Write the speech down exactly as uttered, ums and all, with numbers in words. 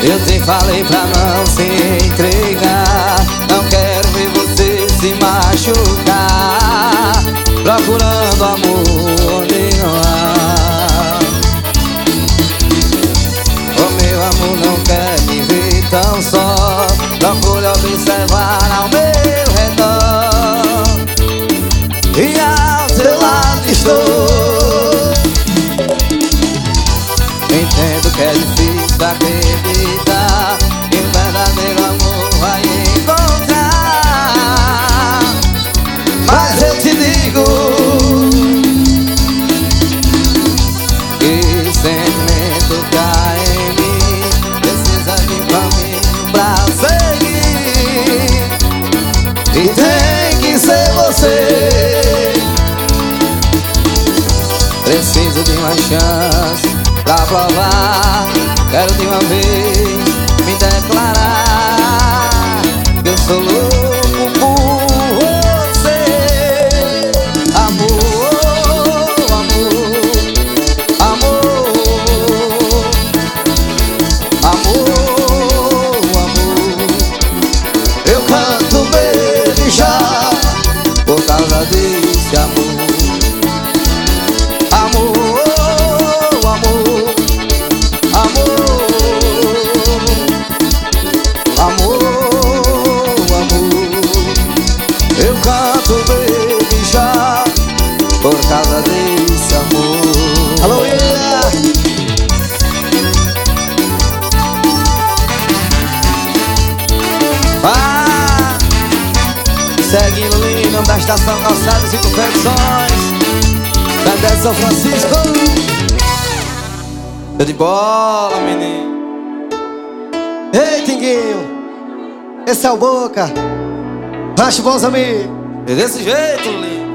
Eu te falei pra não se entregar, não quero ver você se machucar, procurando amor nenhum. O meu amor não quer me ver tão só, procure observar ao meu redor, e ao seu lado estou. Entendo que é difícil acreditar que o verdadeiro amor vai encontrar, mas eu te digo que sentimento cai em mim, precisa de um caminho pra seguir, e tem que ser você. Preciso de uma chance pra provar, quero de uma vez me declarar que eu sou louco por você. Amor, amor, amor, amor, amor. Eu canto beijar por causa desse amor. Por causa desse amor. Alô, yeah! Ah! Seguindo o nome da estação Calçados e Confecções, da São Francisco. Tô de bola, menino. Ei, Tinguinho, esse é o Boca. Acho bons amigos. É desse jeito, lindo.